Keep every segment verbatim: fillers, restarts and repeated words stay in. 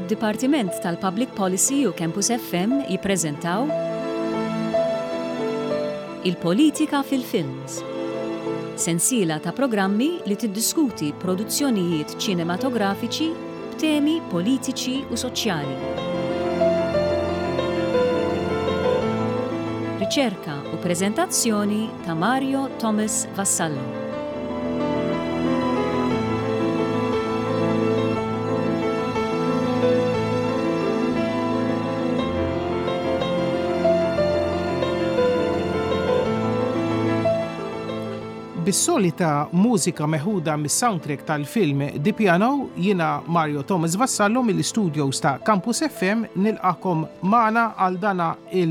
Id-Dipartiment tal-Public Policy u Campus F M jippreżentaw Il-Politika fil-Films. Sensiela ta' programmi li tiddiskuti produzzjonijiet ċinematografiċi b'temi politiċi u soċjali. Riċerka u preżentazzjoni ta' Mario Thomas Vassallo. Bis-solita mużika meħuda mis-soundtrack tal-film Di Piano, jiena Mario Thomas Vassallo mill-studios ta' Campus F M nilqakom magħna għal dana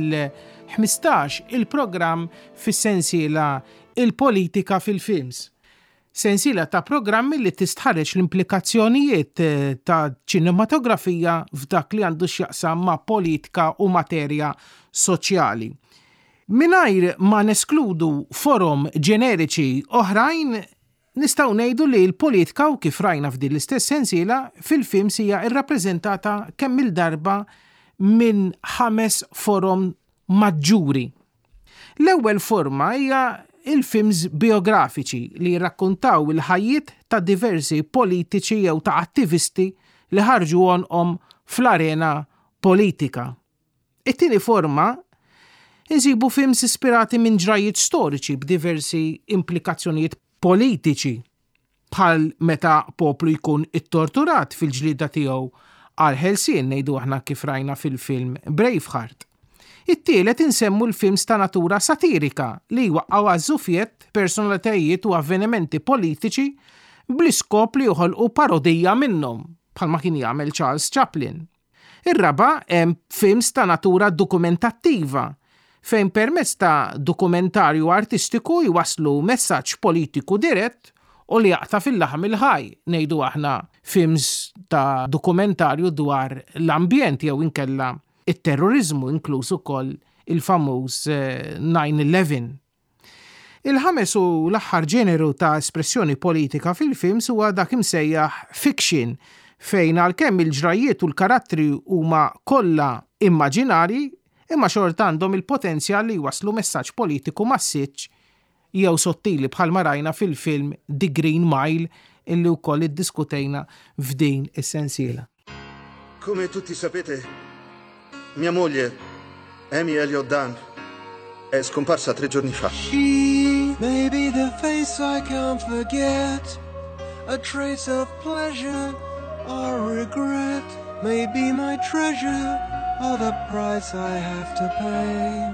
il-ħmistax il-programm fis-sensiela Il-Politika fil-Films. Sensiela ta' programmi li tistħareġ l-implikazzjonijiet ta' ċinematografija f'dak li għandu x'jaqsam ma' politika u materja soċjali. Minajr ma neskludu forum ġeneriċi oħrajn, nistgħu ngħidu li l-politika u kif rajna f'din l-istess sensiela fil-films hija rrappreżentata kemm il-darba minn ħames forum maġġuri. L-ewwel forma hija il-films biografiċi li jirrakkuntaw il-ħajjiet ta' diversi politiċi jew ta' attivisti li ħarġu għonhom fl-arena politika. It-tieni forma insibu films ispirati minn ġrajiet storiċi b'diversi implikazzjonijiet politiċi, bħal meta poplu jkun ittorturat fil-ġlieda tiegħu għal ħelsien ngħidu aħna kif rajna fil-film Braveheart. It-tielet insemmu l-films ta' natura satirika li jwaqqgħu għaż-żuffiet personalitajiet u avvenimenti politiċi bl-iskop li joħolqu parodija minnhom, bħalma kien jagħmel Charles Chaplin. Ir-raba' hemm films ta' natura dokumentattiva fejn permezz ta' dokumentarju artistiku jwaslu messaġġ politiku dirett u li jaqta' fil-laħam il-ħaj. Ngħidu aħna films ta' dokumentarju dwar l-ambjent jew inkella it-terrorizmu inkluż ukoll il-famuż nine eleven. Il-ħames u l-aħħar ġeneru ta' espressjoni politika fil-films huwa dak imsejjaħ fiction fejn għalkemm il-ġrajiet u l-karattri huma kollha immaġinarji imma xorta għandhom il-potenzjal li jwaslu messaġġ politiku massiġġ jew sottili bħalma rajna fil-film The Green Mile illi wkoll iddiskutejna f'din is-sensiela. Come tutti sapete, mia moglie, Amy Elliott Dunn, è scomparsa tre giorni fa. She may be the face I can't forget, a trace of pleasure or regret, may be my treasure or the price I have to pay.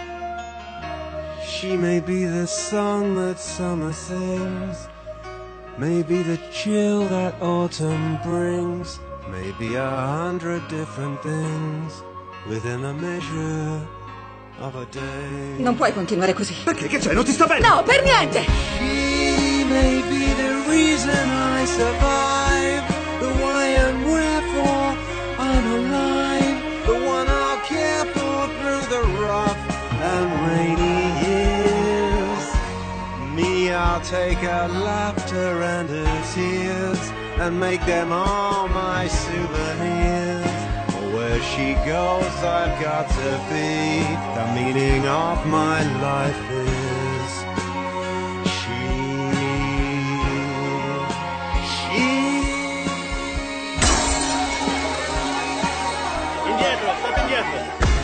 She may be the song that summer sings, may be the chill that autumn brings, may be a hundred different things within a measure of a day. Non puoi continuare così. Perché? Che c'è? Non ti sta bene? No, per niente! She may be the reason I survive, the why and wherefore I'm alive, the one I'll care for through the rough and rainy years. Me, I'll take her laughter and her tears and make them all my souvenirs. Where she goes, I've got to be. The meaning of my life is she. She. Indietro, state indietro.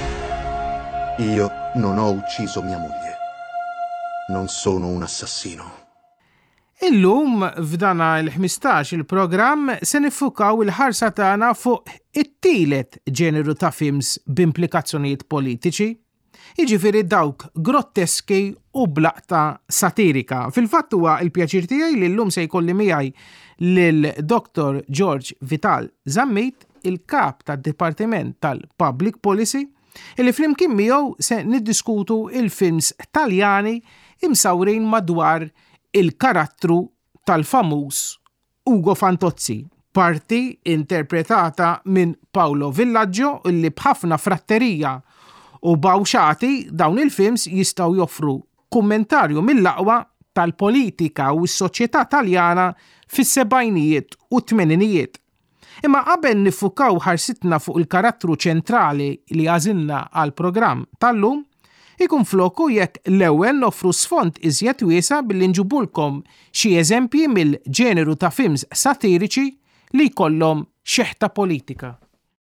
Io non ho ucciso mia moglie. Non sono un assassino. Illum f'dana l-ħmistax il-programm se nifukaw il-ħarsa tagħna fuq it-tielet ġeneru ta' films b'implikazzjonijiet politiċi, jiġifieri dawk grotteski u blaqta satirika. Fil-fatt huwa l-pjaċir tiegħi li llum se jkolli miegħi lil doktor George Vital Zammit, il-kap tad-Dipartiment tal-Public Policy, illi flimkien miegħu se niddiskutu il-films Taljani imsawrin madwar il-karattru tal-famuż Ugo Fantozzi, parti interpretata minn Paolo Villaggio illi bħafna fratterija u bawxati dawn il-films jistgħu joffru kummentarju mill-aqwa tal-politika u s-soċjetà Taljana fis-sebgħinijiet u t-tmeninijiet. Imma qabel nifukaw ħarsitna fuq il-karattru ċentrali li għażilna għal-programm tal-lum, ikun floku jekk l-ewwel nofru sfond iżjed wiesa billi nġubulkom xi eżempji mill-ġeneru ta' films satiriċi li jkollhom xeħta politika.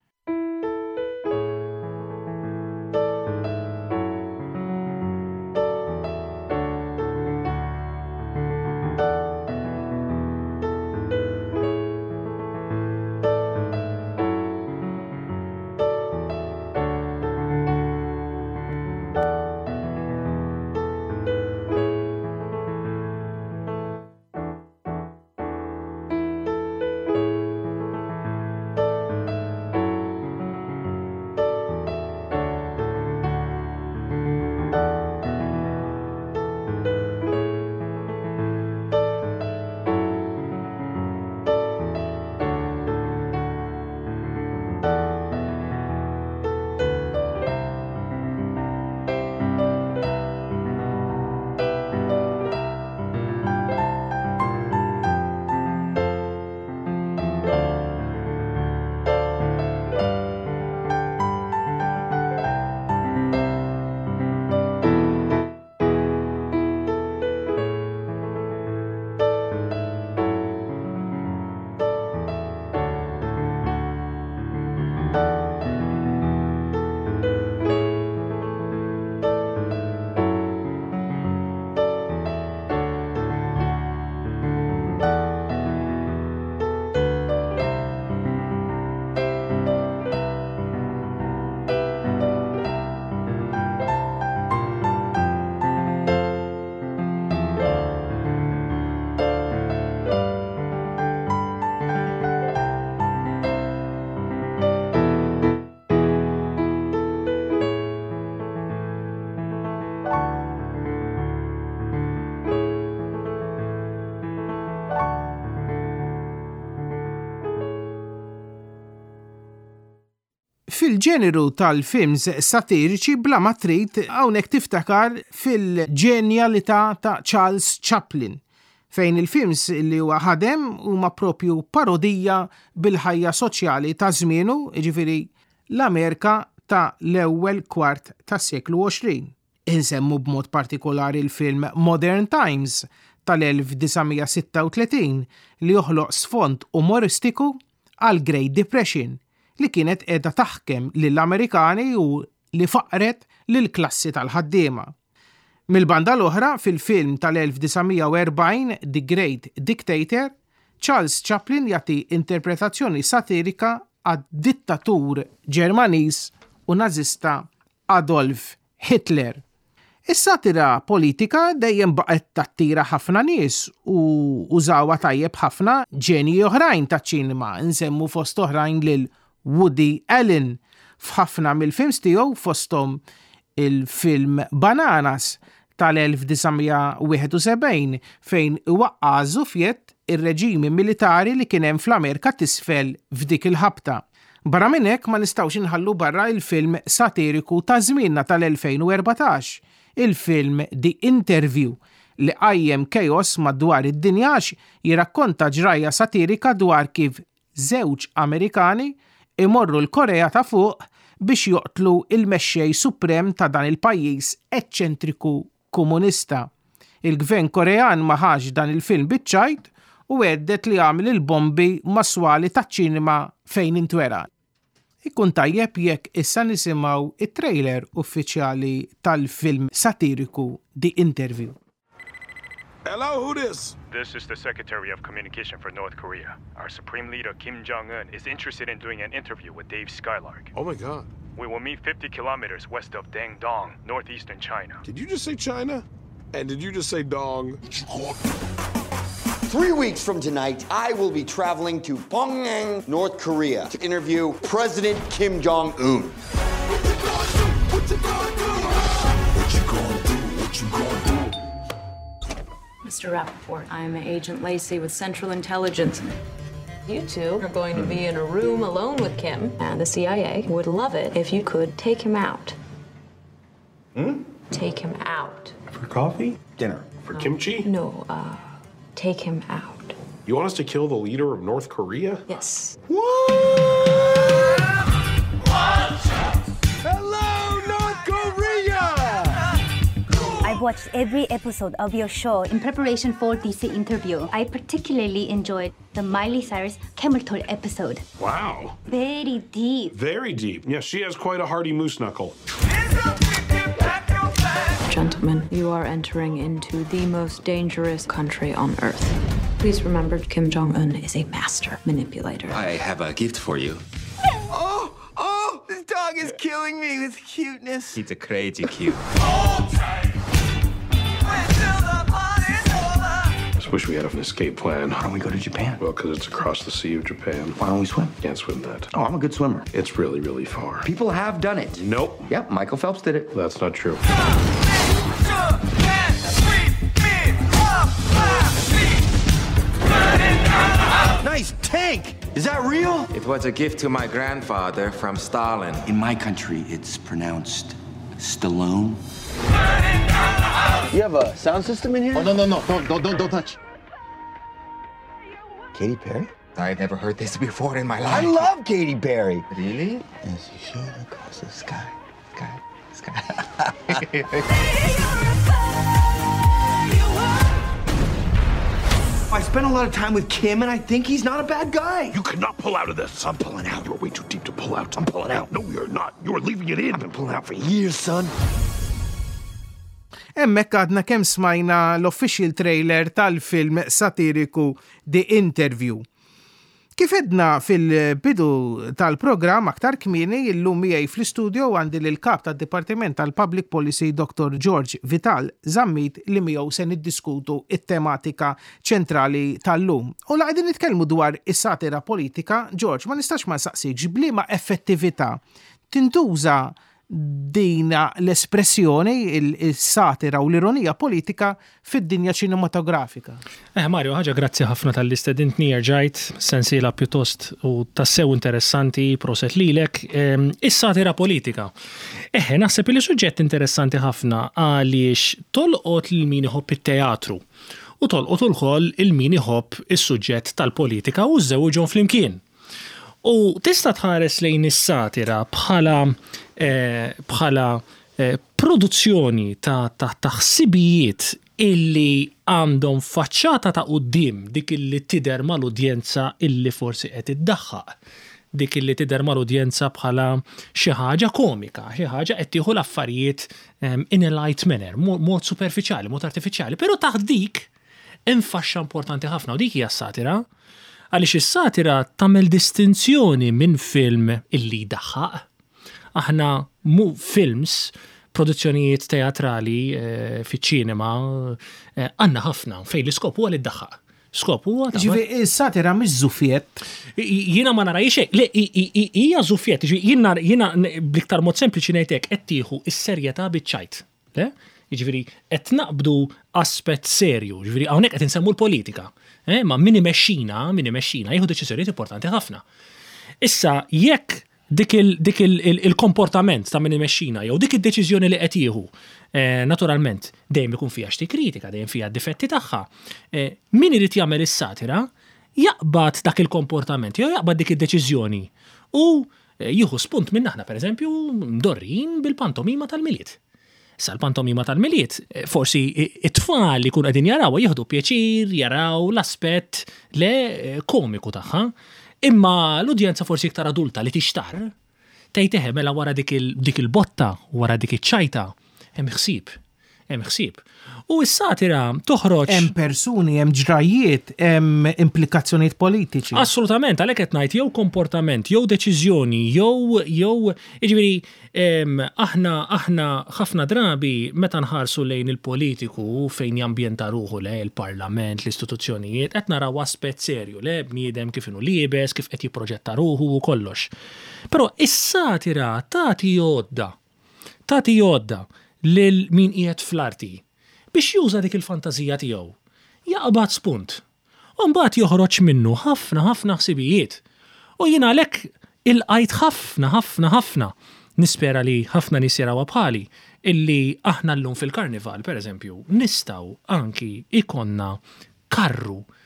Fil-ġeneru tal-films satiriċi bla ma trid hawnhekk tiftakar fil-ġenjalità ta' Charles Chaplin, fejn il-films li huwa ħadem huma propju parodija bil-ħajja soċjali ta' żmienu, jiġifieri l-Amerika ta' l-ewwel kwart tas-seklu għoxrin. Insemmu b'mod partikolari l-film Modern Times tal-elf tisa' sitta u tletin li joħloq sfond umoristiku għal Great Depression li kienet qiegħda taħkem lill-Amerikani u li faqret lill-klassi tal-ħaddiema. Mill-banda l-oħra fil-film tal-elf tisa' u erbgħin The Great Dictator, Charles Chaplin jagħti interpretazzjoni satirika għad-dittatur Ġermaniż u nażista Adolf Hitler. Is-satira politika dejjem baqgħet tattira ħafna nies u użawha tajjeb ħafna ġenji oħrajn taċ-ċinema, insemmu fost oħrajn lil Woody Allen f'ħafna mill-films tiegħu fosthom il-film Bananas tal-elf tisa' wieħed u sebgħin fejn iwaqqa' żufjett ir-reġimi militari li kien hemm fl-Amerika t'isfel f'dik il-ħabta. Barra minn hekk ma nistgħux inħallu barra il-film satiriku ta' żmienna tal-elfejn u erbatax, il-film The Interview li qajjem kejos madwar id-dinja jirakkonta ġrajja satirika dwar kif żewġ Amerikani imorru l-Korea ta' fuq biex joqtlu il-mexxej suprem ta' dan il-pajjiż eċċentriku komunista. Il-gvern Korean ma ħax dan il-film biċċajt u għeddet li għamil il-bombi maswali taċ-ċinema fejn intwera. Ikkun tajjeb jekk issa nisimgħu it-trailer uffiċjali tal-film satiriku The Interview. Hello, who this? This is the Secretary of Communication for North Korea. Our Supreme Leader Kim Jong-un is interested in doing an interview with Dave Skylark. Oh my God. We will meet fifty kilometers west of Dandong, northeastern China. Did you just say China? And did you just say dong? Three weeks from tonight, I will be traveling to Pyongyang, North Korea, to interview President Kim Jong-un. What you gonna do? What you gonna do? What you gonna do? What you gonna do? Mister Rappaport, I'm Agent Lacey with Central Intelligence. You two are going to be in a room alone with Kim, and the C I A would love it if you could take him out. Hmm? Take him out. For coffee? Dinner? For kimchi? No, uh, take him out. You want us to kill the leader of North Korea? Yes. Hello, North Korea! I've watched every episode of your show in preparation for this interview. I particularly enjoyed the Miley Cyrus camel toe episode. Wow. Very deep. Very deep. Yeah, she has quite a hearty moose knuckle. Gentlemen, you are entering into the most dangerous country on Earth. Please remember, Kim Jong-un is a master manipulator. I have a gift for you. Oh, oh, this dog is killing me with cuteness. He's a crazy cute. I just wish we had an escape plan. Why don't we go to Japan? Well, because it's across the Sea of Japan. Why don't we swim? Can't swim that. Oh, I'm a good swimmer. It's really, really far. People have done it. Nope. Yep, Michael Phelps did it. That's not true. Nice tank! Is that real? It was a gift to my grandfather from Stalin. In my country, it's pronounced Stallone. You have a sound system in here? Oh, no, no, no. Don't, don't, don't, don't touch. Katy Perry? I've never heard this before in my life. I love Katy Perry. Really? As you shoot across the sky, sky, sky. I spent a lot of time with Kim, and I think he's not a bad guy. You cannot pull out of this. I'm pulling out. You're way too deep to pull out. I'm pulling out. No, you're not. You're leaving it in. I've been pulling out for years, son. Hemmhekk għadna kemm smajna l-official trailer tal-film satiriku The Interview. Kif edna fil-bidu tal-programm aktar kmieni illum miegħi fl-istudio għandi lill-kap tad-Dipartiment tal-Public Policy Doctor George Vital Zammit li miegħu se niddiskutu it-tematika ċentrali tal-lum. U la qegħdin nitkellmu dwar is-satira politika, George, ma nistax ma nsaqsikx bliema effettività tintuża dina l-espressjoni, il-satira u l-ironija politika fid-dinja ċinematografika. Eh, Mario, ħaġa grazzi ħafna tal-istedintni rġajt, sensiela pjuttost u tassew interessanti, proset lilek, is-satira politika. Eh, naħseb li suġġett interessanti ħafna għaliex tolqot l-min iħobb it-teatru u tolqot ukoll il-min iħobb is-suġġett tal-politika u żewġhom flimkien. U tista' tħares lejn is-satira bħala eh, bħala eh, produzzjoni ta' taħsibijiet illi għandhom faċċata ta' quddiem dik illi tidher mal-udjenza illi forsi qed iddaħħaq. Dik illi tidher mal-udjenza bħala xi ħaġa komika, xi ħaġa qed tieħu l-affarijiet um, in a light manner, mod superfiċjali, mod artifiċjali, però taħt dik hemm faxxa importanti ħafna u dik hija s-satira. Għaliex is-satira tagħmel distinzjoni minn film illi daħħaq. Aħna mu films, produzzjonijiet teatrali eh, fiċ-ċinema għandna eh, ħafna fejn l-iskop huwa li ddaħħaq. Skop huwa Ġifieri is-satira mhix żuffiett. Jiena ma narajx hekk, le hija żuffiett, jiena jiena bl-iktar mod sempliċi ngħidlek qed tieħu s-serjetà biċ-ċajt. Le? Jiġifieri qed naqbdu aspett serju, ġifieri hawnhekk qed insemmu l-politika. Eh, ma min imexxina, min imexxina jieħu deċiżjonijiet importanti ħafna. Issa jekk dik il-komportament ta' min imexxina jew dik id-deċiżjoni li qed jieħu eh, naturalment dejjem ikun fiha xi kritika, dejjem fiha d-difetti tagħha. Eh, min irid jagħmel is-satira jaqbad dak il-komportament jew jaqbad dik id-deċiżjoni u eh, jieħu spunt minn aħna pereżempju mdorrin bil-pantomima tal-miliet. Sa l-pantomima tal-miliet, forsi it-tfal li kun qegħdin jaraw jieħdu pjaċir, jaraw l-aspett le komiku tagħha, imma l-udjenza forsi iktar adulta li tixtar tgħid eħe mela wara dik il-botta, wara dik iċ-ċajta, hemm ħsieb, hemm ħsieb. U s-satira toħroġ hemm persuni, hemm ġrajiet, hemm implikazzjonijiet politiċi. Assolutament, għalhekk qed ngħid jew komportament, jew deċiżjoni, jew jew jiġifieri aħna aħna ħafna drabi meta nħarsu lejn il-politiku fejn jambjenta ruħu le il-Parlament, l-istituzzjonijiet, qed naraw aspett serju le bniedem kif inhu liebes, kif qed jipproġetta ruħu u kollox. Però is-satira tagħti għodda, tagħti għodda lil min qiegħed fl-arti biex juża dik il-fantażija tiegħu. Jaqbad spunt. U mbagħad joħroġ minnu ħafna ħafna ħsibijiet. U jien għalhekk ilqajt ħafna ħafna ħafna. Nispera li ħafna nies jarawha bħali illi aħna llum fil-karnival pereżempju nistgħu anki ikonna karru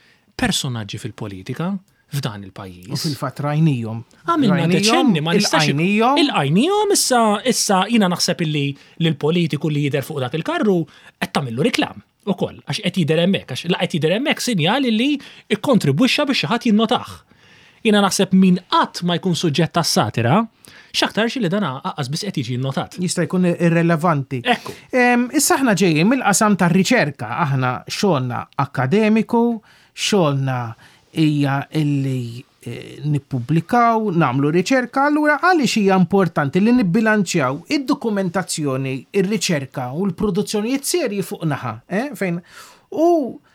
personaġġi fil-politika f'dan il-pajjiż. U fil-fatt rajnijom. Għamilna deċenni ma nistax. Il-għajnijom issa issa jiena naħseb illi l-politiku li jidher fuq dak il-karru qed tagħmillu riklam ukoll għax qed jidher hemmhekk għax la qed jidher hemmhekk sinjal li ikkontribwixxa biex xi ħadd jinnotah. Jiena naħseb min qatt ma jkun suġġett tas-satira x'aktar xi li dan aqqas biss qed jiġi nnotat. Jista' jkun irrelevanti. Ekku. Issa aħna ġejjin mill-qasam tar-riċerka, aħna xogħolna akademiku, xogħolna hija illi nippubblikaw, nagħmlu riċerka, allura għaliex hija importanti li nibbilanċjaw id-dokumentazzjoni, ir-riċerka u l-produzzjonijiet serji fuq naħa, fejn u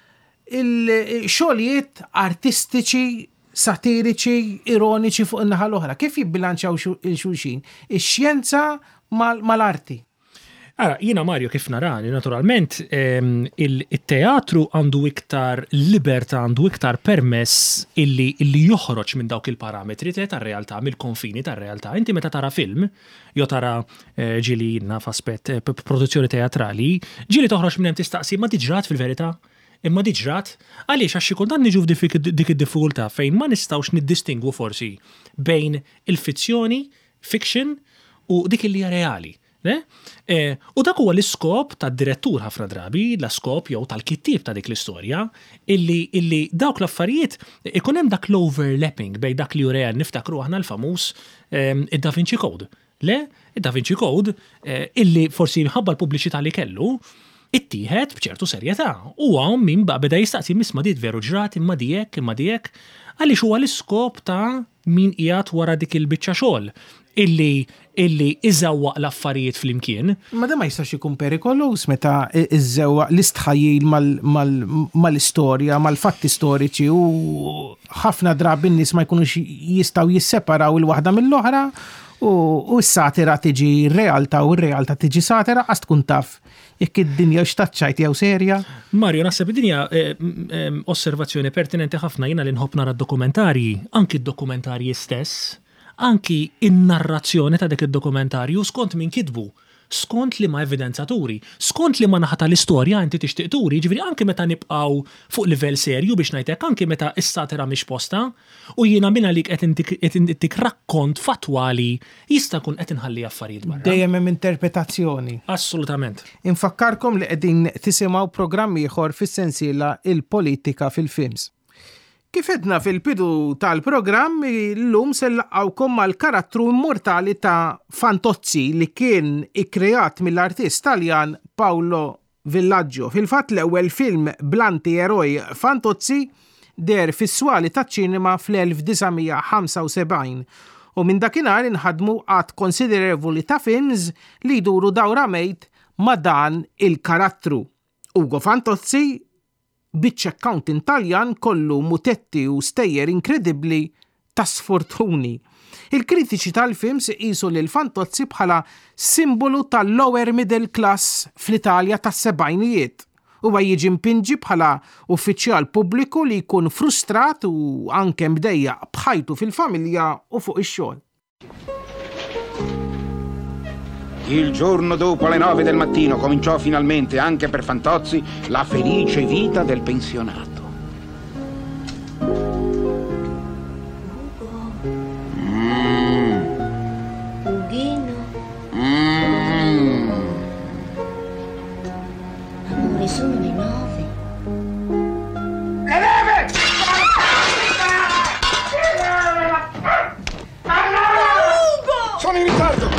l-xogħlijiet artistiċi satiriċi, ironiċi fuq in-naħa l-oħra. Kif jibbilanċaw il-xulxin? Ix-xjenza mal-arti. Ara, jiena Mario kif narani, naturalment, il-teatru għandu iktar libertà, għandu iktar permess illi joħroġ minn dawk il-parametri tar-realtà, mill-konfini tar-realtà. Inti meta tara film, jo tara ġili jiena f'aspett produzzjoni teatrali, ġili toħroġ minn hemm tistaqsi ma diġrat fil-verità. Imma diġrat, għaliex għax kultant niġu f'dik id-diffikultà fejn ma nistgħux niddistingwu forsi bejn il-fizzjoni, fiction u dik li hija reali. U dak huwa l-iskop tad-direttur ħafna drabi, l-iskop jew tal-kittib ta' dik l-istorja, illi dawk l-affarijiet ikun hemm dak l-overlapping bejn dak li hu real niftakru aħna l-famuż id-Da Vinci Code. Le, id-Da Vinci Code illi forsi minħabba l-pubbliċità li kellu ittieħed b'ċertu serjetà. U hawn min baq beda jistaqsi misma dit veru ġrat imma dijek, imma dijek, għaliex huwa l-iskop ta' min qiegħed wara dik il-biċċa xogħol illi illi iżewwaq l-affarijiet flimkien. Ma da ma jistax ikun perikolus meta iżewwaq l-istħajjil mal-istorja, mal-fatti storiċi u ħafna drabi n-nies ma jkunux jistgħu jisseparaw il-waħda mill-oħra u s-satira tiġi realtà u r-realtà tiġi satira għast tkun taf jekk id-dinja x'taċċajt jew serja. Mario, naħseb id-dinja osservazzjoni pertinenti ħafna jiena li nħobb nara d-dokumentarji, anki d-dokumentarji stess, anki in-narrazzjoni ta' dik id-dokumentarju skont min kitbu, skont li ma' evidenzaturi, skont li ma' naħata l-istorja inti tixtieq turi, ġifieri anke meta nibqgħu fuq livell serju biex ngħidlek anke meta s-satira mhix posta u jiena minn għalik qed intik rakkont fatwali jista' jkun qed inħalli affarijiet barra. Dejjem hemm interpretazzjoni. Assolutament. Infakkarkom li qegħdin tisimgħu programm ieħor fis-sensiela il-politika fil-films. Kif edna fil-bidu tal-programm, l-lum sellaqawkom mal-karattru immortali ta' Fantozzi li kien ikkreat mill-artist Taljan Paolo Villaggio. Fil-fatt l-ewwel film bl-anti-eroj Fantozzi der fis-swali taċ-ċinema fl-elf tisa' ħamsa u sebgħin u minn dakinhar inħadmu għad konsiderevoli ta' films li jduru dawra mejt ma' dan il-karattru. Ugo Fantozzi biċċ accountant Taljan kollu mutetti u stejjer inkredibbli ta' sfortuni. Il-kritiċi tal-films qisu lil Fantozzi bħala simbolu tal-lower middle class fl-Italja tas-sebgħinijiet. Huwa jiġi mpinġi bħala uffiċjal pubbliku li jkun frustrat u anke mdejjaq bħajtu fil-familja u fuq ix-xogħol. Il giorno dopo le nove del mattino cominciò finalmente anche per Fantozzi la felice vita del pensionato. Mm. Ughino. Mm. Amore, sono le nove. Le nove! Ugo! Sono in ritardo!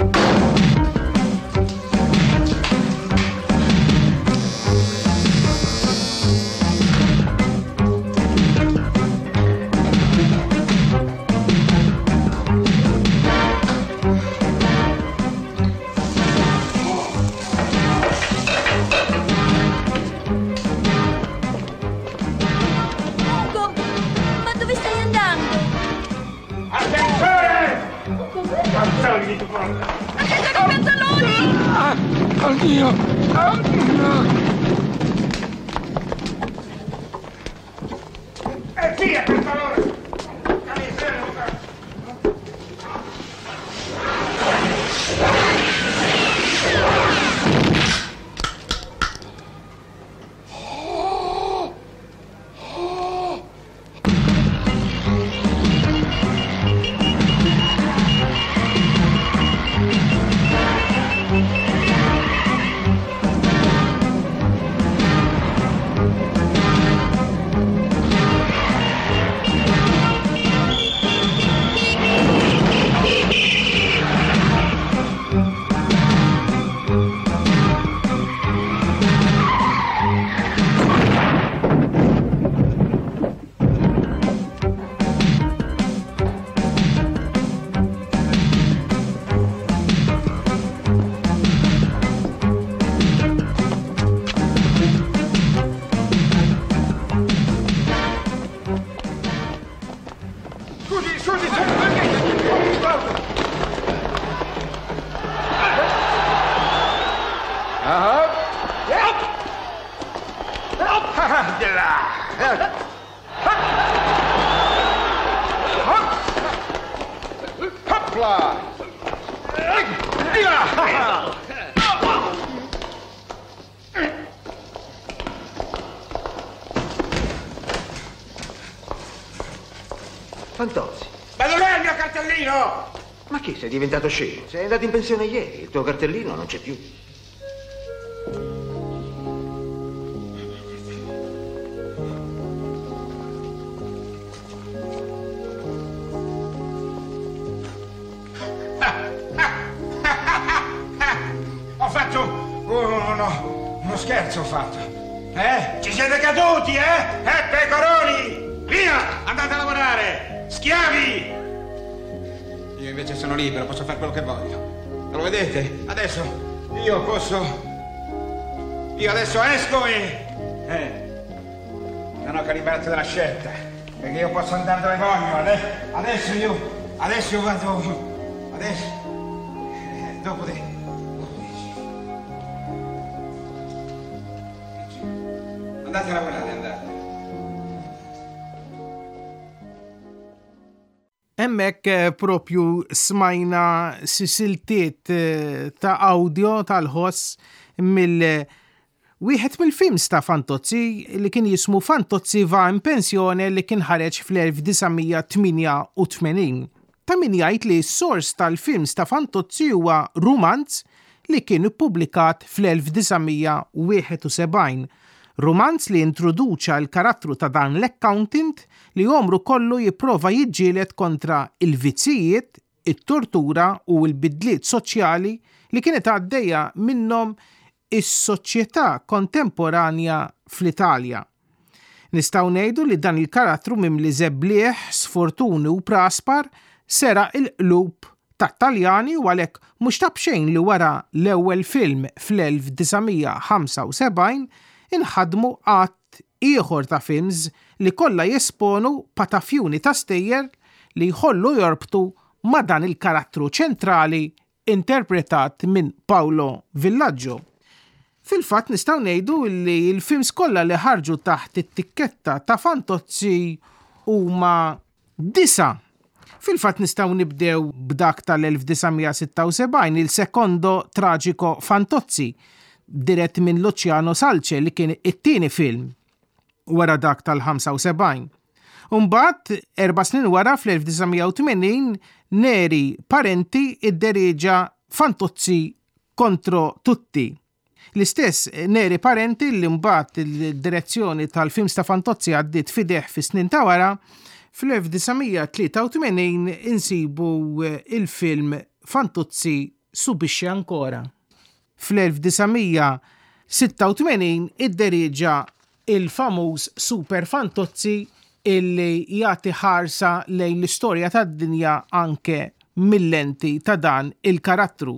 Oddio! Eh, via, per favore! butterfly! Via! Fantozzi. Ma dov'è il mio cartellino? Ma che, sei diventato scemo? Sei andato in pensione ieri, il tuo cartellino non c'è più. Ho fatto uno, uno scherzo ho fatto. Eh? Ci siete caduti, eh? Eh, pecoroni! Via! Andate a lavorare! Schiavi! Io invece sono libero, posso fare quello che voglio. Lo vedete? Adesso io posso... Io adesso esco e... Eh. Non ho calibrato della scelta. Perché io posso andare dove voglio. Adesso, adesso io... Adesso io vado... Adesso... Eh, dopo di... Andate a lavorare, andate. Emmek propju smajna sisiltiet ta' audio tal-ħoss mill- wieħed mill-films ta' Fantozzi li kien jismu Fantozzi va in pensjoni li kien ħareġ fl-elf-tisa-tminja-u-tmenin. Ta' min jgħid li s-sors tal-films ta' Fantozzi huwa romanz li kien ippubblikat fl-elf-tisa-wieħed u sebgħin. Romanz li introduċa l-karattru ta' dan l-accountant li jomru kollu jipprova jiġġieled kontra il-vizzijiet, it-tortura u l-bidliet soċjali li kienet għaddejja minnhom is-soċjetà kontemporanja fl-Italja. Nistgħu ngħidu li dan il-karattru mimli żebblieħ, sfortuni u praspar sera il-qlub ta' Taljani u għalhekk mhux ta' bxejn li wara l-ewwel film fl-elf-tisa-ħamsa u sebgħin inħadmu qatt ieħor ta' films li kollha jesponu patafjuni ta' stejjer li jħollu jorbtu ma' dan il-karattru ċentrali interpretat minn Paolo Villaggio. Fil-fatt nistgħu ngħidu li l-films kollha li ħarġu taħt it-tikketta ta' Fantozzi huma disa. Fil-fatt nistgħu nibdew b'dak tal-elf-tisa-sitta-u-sebgħin il-sekondo traġiko Fantozzi, dirett minn Luciano Salce li kien it-tieni film wara dak tal-ħamsa u sebgħin. Umbagħad erba' snin wara fl-elf-tisa-tmenin Neri Parenti iddereġa Fantozzi contro tutti. L-istess Neri Parenti li mbagħad il-direzzjoni tal-films ta' Fantozzi għaddiet fideħ fis-snin ta' wara, fl-elf-tisa-tlieta-u-tmenin insibu il-film Fantozzi subixxi ancora. Fl-elf-tisa-sitta-u-tmenin iddereġa il-famuż Super Fantozzi illi jagħti ħarsa lejn l-istorja tad-dinja anke mill-lenti ta' dan il-karattru.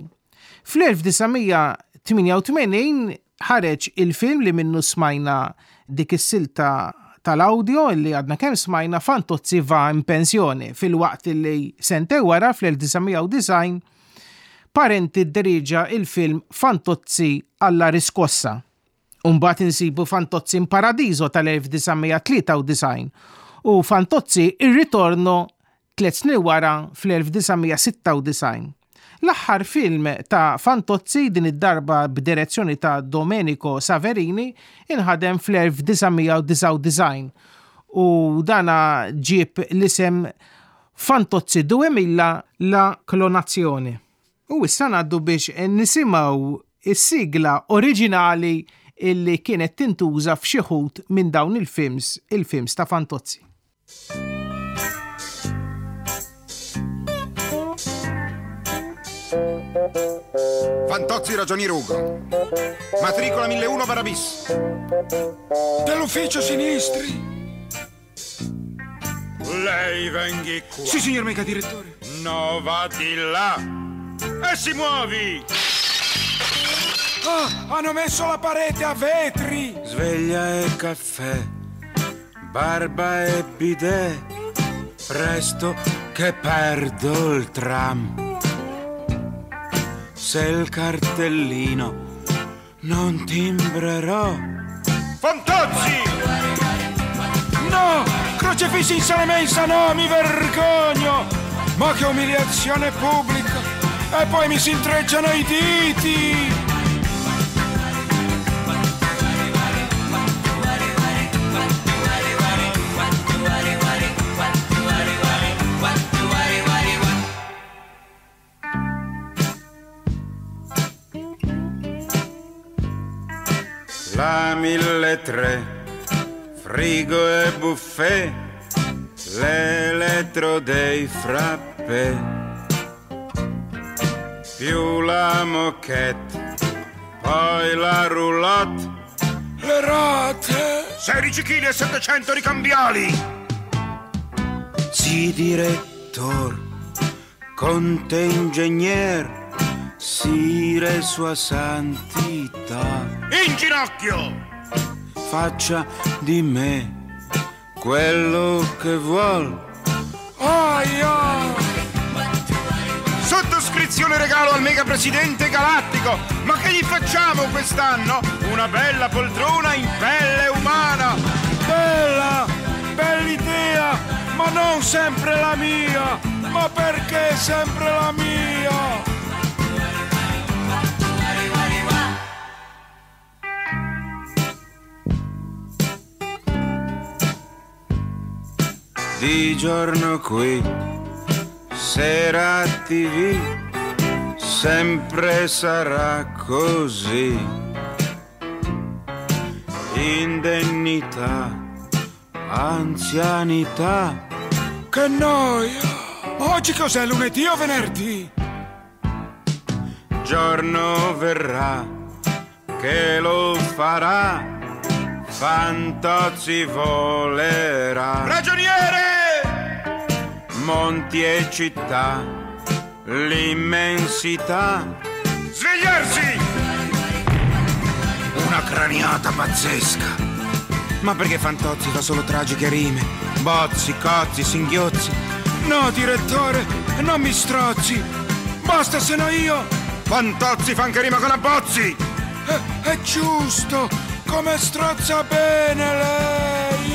Fl-elf-tisa-tminja-u-tmenin ħareġ il-film li minnu smajna dik is-silta tal-audio illi għadna kemm smajna Fantozzi va in pensjoni fil-waqt illi sentej wara fl-elf-tisa-u-disajn Parenti ddereġa il-film Fantozzi alla riscossa. Umbagħad insibu Fantozzi in Paradiso tal-elf-tisa-tlieta-u-disajn u Fantozzi ir-ritorno tliet snin wara fl-elf-tisa-sitta-u-disajn. L-aħħar film ta' Fantozzi din id-darba b'direzzjoni ta' Domenico Saverini inħadem fl-elf-tisa-disa-u-disajn u dana ġieb l-isem Fantozzi due mila la klonazzjoni. U issa ngħaddu biex nisimgħu is-sigla oriġinali illi kienet tintuża f'xi ħud minn dawn il-films, il-films ta' Fantozzi. Fantozzi ragionier Ugo. Matricola milleuno barra bis. Dell'ufficio sinistri. Lei venghi qua. Sì, signor mega direttore. No, va di là. E si muovi. Ah, hanno messo la parete a vetri. Sveglia e caffè, barba e bidet. Presto che perdo il tram. Se il cartellino non timbrerò. Fantozzi! No! Crocefissi in sala mensa, no, mi vergogno! Ma che umiliazione pubblica! E poi mi si intrecciano i diti! La mille tre, frigo e buffet, l'elettro dei frappè, più la moquette, poi la roulotte, le rate, sedici chili e settecento ricambiali. Sì, direttor, conte ingegner, sire sua santità, in ginocchio! Faccia di me quello che vuol. Aia! Sottoscrizione regalo al mega presidente galattico. Ma che gli facciamo quest'anno? Una bella poltrona in pelle umana. Bella, bella idea, ma non sempre la mia. Ma perché sempre la mia? Di giorno qui, sera tivù, sempre sarà così. Indennità, anzianità, che noia! Oggi cos'è, lunedì o venerdì? Giorno verrà, che lo farà, Fantozzi volerà. Ragioniere! Monti e città, l'immensità. Svegliarsi! Una craniata pazzesca. Ma perché Fantozzi fa solo tragiche rime? Bozzi, cozzi, singhiozzi. No, direttore, non mi strozzi. Basta se no io. Fantozzi fa anche rima con abbozzi. È, è giusto, come strozza bene lei.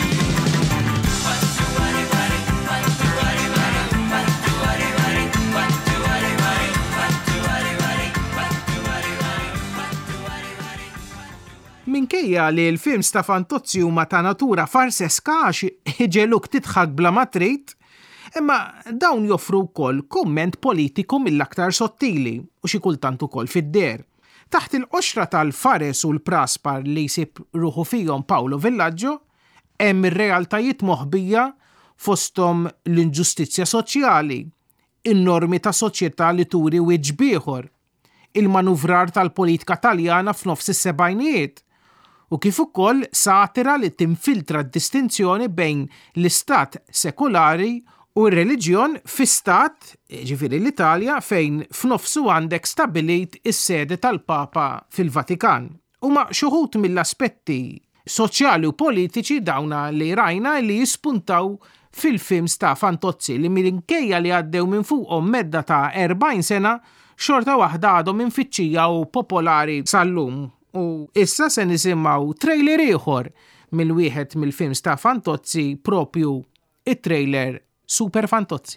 Minkejja li l-films ta' Fantozzi huma ta' natura farseskax ġeluk titħak bla ma trid, imma dawn joffru wkoll kumment politiku mill-aktar sottili u xi kultant ukoll fid-der. Taħt il-qoxra tal-Fares u l-Praspar li jsib ruħu fihom Paolo Villaggio, hemm ir-realtajiet moħbija fosthom l-inġustizzja soċjali, in-normi ta' soċjetà li turi wiġġ ieħor, il-manuvrar tal-politika Taljana f'nofs is-sebgħinijiet, u kif ukoll satira li tinfiltra d-distinzjoni bejn l-istat sekolari u r-reliġjon fi stat, ġifieri l-Italja, fejn f'nofsu għandek stabilit is-sede tal-Papa fil-Vatikan. Huma xi wħud mill-aspetti soċjali u politiċi dawna li rajna li jispuntaw fil-films ta' Fantozzi li minkejja li għaddew minn fuqhom medda ta' erbgħin sena xorta waħda għadhom infittxija u popolari sal-lum. U issa se nisimgħu trailer ieħor mill-wieħed mill-films ta' Fantozzi, propju it-trailer Super Fantozzi.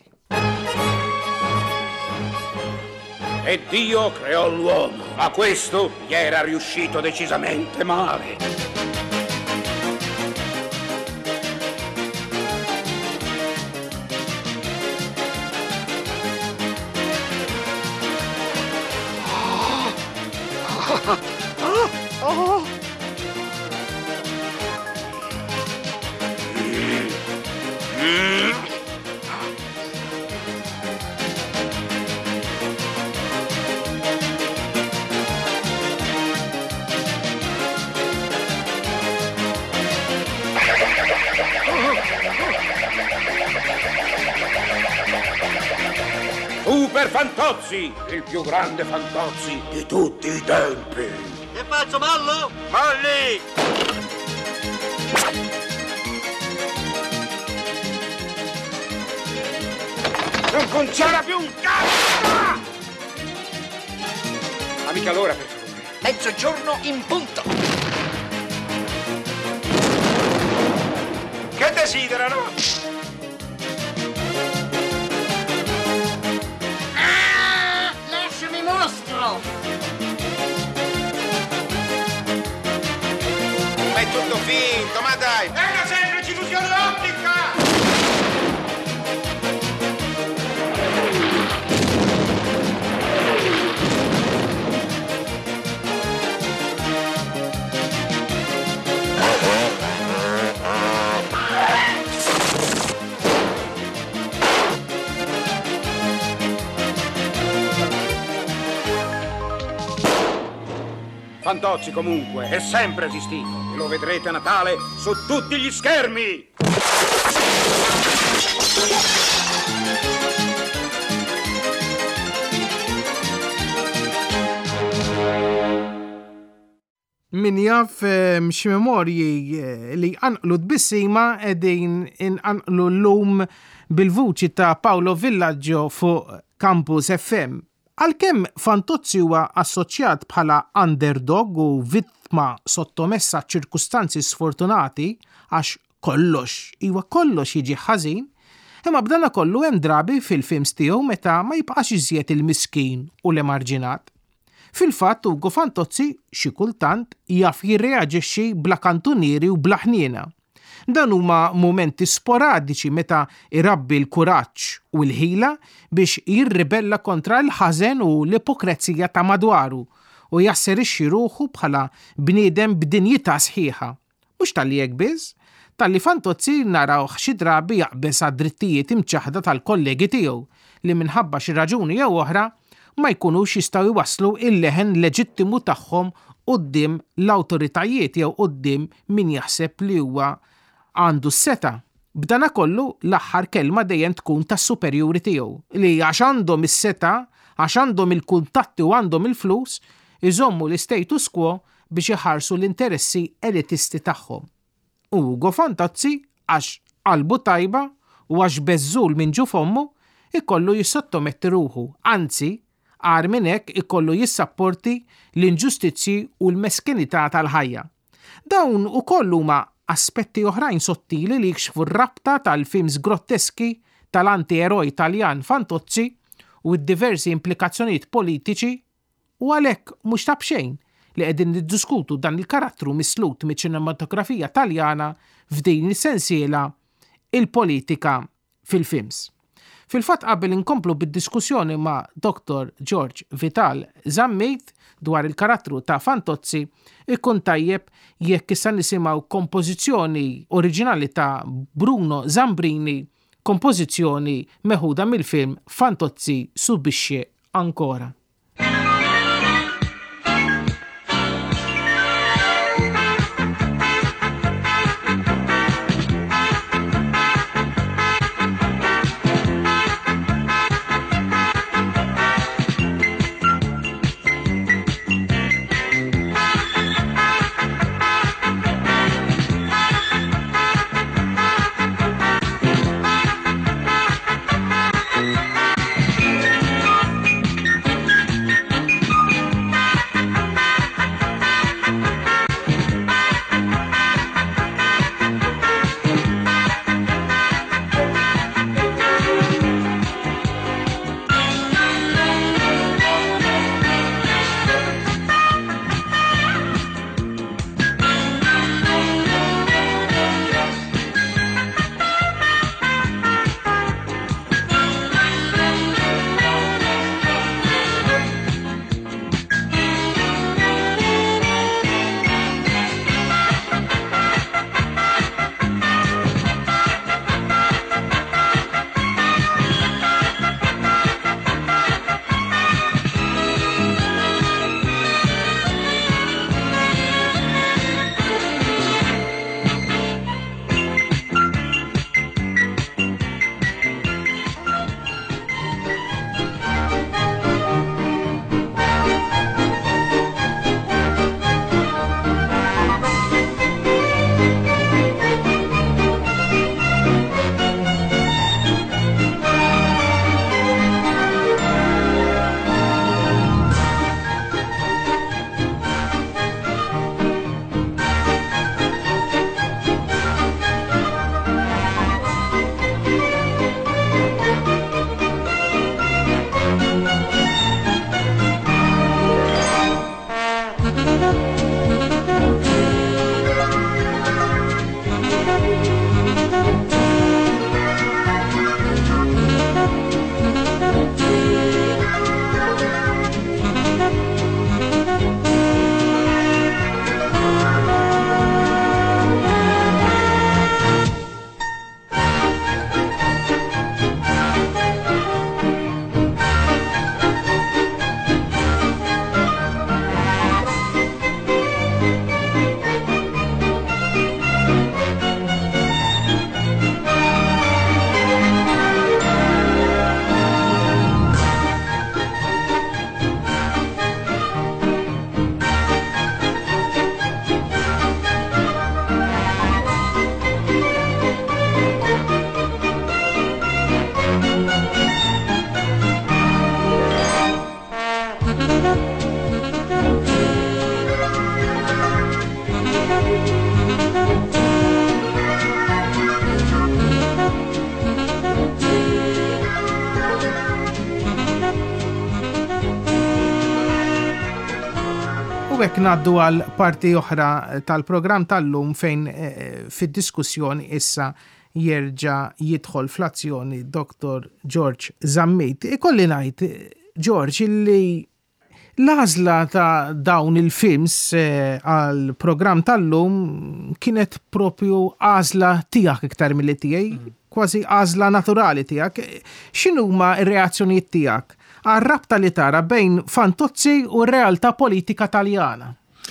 E Dio creò l'uomo, ma questo gli era riuscito decisamente male. Super Fantozzi, il più grande Fantozzi di tutti i tempi. Che faccio, Mallo? Molli! Non funziona più un cazzo! Ma mica l'ora, per favore. Mezzogiorno in punto. Che desiderano? finto, ma dai! È una semplice illusione ottica! Fantozzi comunque è sempre esistito e lo vedrete a Natale su tutti gli schermi! Min jaf xi memorji li anqlu d-bissima edin inqanqlu l-lum bil-vuċi ta' Paolo Villaggio fuq Campus F M. Għalkemm Fantozzi huwa assoċjat bħala underdog u vittma sottomessa ċirkustanzi sfortunati għax kollox, iwa kollox jiġi ħażin, imma b'dana kollu hemm drabi fil-films tiegħu meta ma jibqax iżjed il-miskin u l-emarġinat. Fil-fatt Ugo Fantozzi xi kultant jaf jirreaġixxi bla kantunieri u bla ħniena. Dan huma momenti sporadiċi meta irabbi l-kuraġġ u l-ħila biex jirribella kontra l-ħażen u l-ipokrezija ta' madwaru u jasserixxi ruħu bħala bniedem b'dinjità sħiħa. Mhux tal-li hekk biss, tal-li Fantozzi naraw xi drabi jaqbes għad-drittijiet imċaħda tal-kollegi tiegħu li minħabba xi raġuni jew oħra ma jkunux jistgħu jwasslu il-leħen leġittimu tagħhom quddiem l-awtoritajiet jew quddiem min jaħseb li huwa għandu s-seta. B'dana kollu l-aħħar kelma dejjem tkun tas-superjuri tiegħu li għax għandhom is-seta, għax għandhom il-kuntatti u għandhom il-flus, iżommu l-status quo biex iħarsu l-interessi elitisti tagħhom. Ugo Fantozzi għax qalbu tajba u għax beżżul minn ġu fommu ikollu jissottometti ruħu, anzi għar minn hekk ikollu jissapporti l-inġustizzji u l-meskinità tal-ħajja. Dawn ukoll huma aspetti oħrajn sottili li jkxfu r-rabta tal-films grotteski tal-antieroj Taljan Fantozzi u d-diversi implikazzjonijiet politiċi u għalhekk mhux ta' bxejn li qegħdin niddiskutu dan il-karattru mislut miċ-ċinematografija Taljana f'din is-sensiela il-politika fil-films. Fil-fatt qabel inkomplu bid-diskussjoni ma' Doktor George Vital Zammit dwar il-karattru ta' Fantozzi, ikkun tajjeb jekk issa nisimgħu kompożizzjoni oriġinali ta' Bruno Zambrini, kompożizzjoni meħuda mill-film Fantozzi subixxi ankora. Għalhekk ngħaddu għal parti oħra tal-programm tal-lum fejn fid-diskussjoni issa jerġa' jidħol fl-azzjoni Doktor George Zammit. Ikolli ngħid, George, illi l-għażla ta' dawn il-films għal programm tal-lum kienet propju għażla tiegħek iktar milli tiegħi, kważi għażla naturali tiegħek. X'inhuma r-reazzjonijiet tiegħek għar-rabta li tara bejn Fantozzi u r-realtà politika Taljana?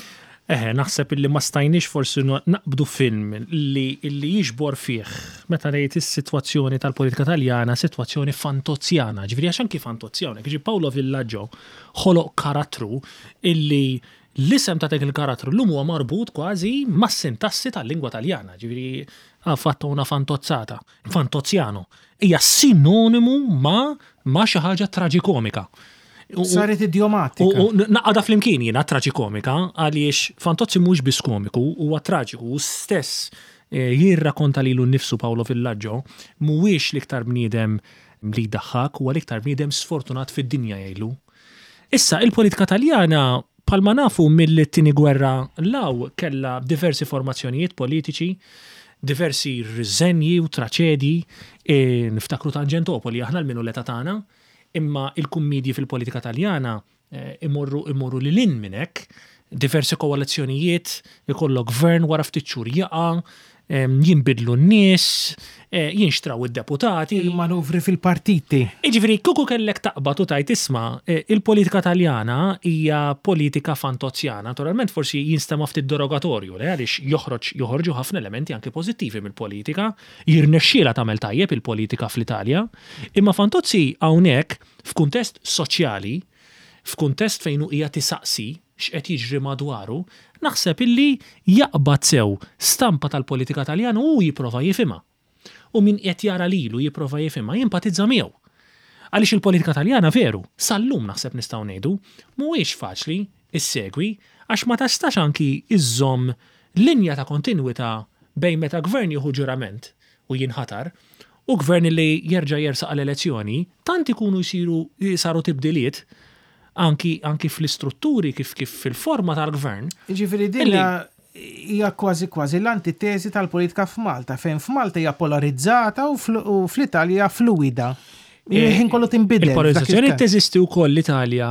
Eħe, naħseb illi ma stajniex forsi naqbdu film li illi jiġbor fih meta rejt is-sitwazzjoni tal-politika Taljana sitwazzjoni fantozzjana. Ġifieri għax anki fantozzjana, ġi Paolo Villaggio ħoloq karattru illi l-isem ta' dak il-karattru l-lum huwa marbut kważi mas-sintassi tal-lingwa Taljana. Ġifieri ha fatto una fantozzata. Fantozzjano hija sinonimu ma' ma' xi ħaġa traġikomika. Saret idiomatika. U naqada flimkien jiena traġikomika għaliex Fantozzi mhux biss komiku huwa traġiku u stess jirrakkonta lilu nnifsu Paolo Villaggio mhuwiex l-iktar bniedem li jdaħħak huwa l-iktar bniedem sfortunat fid-dinja jgħidu. Issa il-politika Taljana bħalma nafu mill-tieni gwerra law kellha diversi formazzjonijiet politiċi, diversi riżenji u traċedji, niftakru Tangentopoli aħna l-minu l-età tagħna. Imma il-kummedji fil-politika Taljana imorru imorru lil hinn minn hekk, diversi koalizzjonijiet, ikollok gvern wara ftit xhur jaqa', jinbidlu n-nies, jinxtraw id-deputati. Il-manuvri fil-partiti. Jiġifieri kieku kellek taqbad u tajt isma' il-politika Taljana hija politika fantozzjana. Naturalment forsi jinstema' ftit derogatorju le għaliex joħroġ joħorġu ħafna elementi anke pożittivi mill-politika, jirnexxiela tagħmel tajjeb il-politika fl-Italja, imma Fantozzi hawnhekk f'kuntest soċjali, f'kuntest fejn hija tisaqsi x'qed jiġri madwaru, naħseb illi jaqbad sew stampa tal-politika Taljana u jipprova jifhimha. U min qed jara lilu jipprova jifhimha jimpatizza miegħu. Għaliex il-politika Taljana veru, sal-lum naħseb nistgħu ngħidu, mhuwiex faċli issegwi għax ma tastax anki iżżomm linja ta' kontinwità bejn meta gvern jieħu ġurament u jinħatar u gvern li jerġa' jersaq l-elezzjoni, tant ikunu jsiru saru tibdiliet anki anki fl-istrutturi kif kif fil-forma tal-gvern. Ġifieri dinja hija kważi kważi l-antitesi tal-politika f'Malta, fejn f'Malta hija polarizzata u fl-Italja fluida. Jien kollu tinbidel. Il-polarizzazzjoni teżisti wkoll l-Italja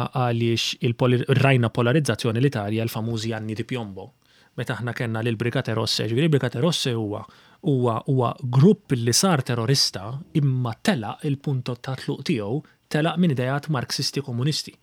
għaliex rajna polarizzazzjoni l-Italja l-famużi anni di Piombo. Meta aħna kellna lil Brigate Rosse, ġifieri Brigate Rosse huwa huwa huwa grupp li sar terrorista imma tela il-punto ta' tluq tiegħu tela minn idejat marxisti komunisti.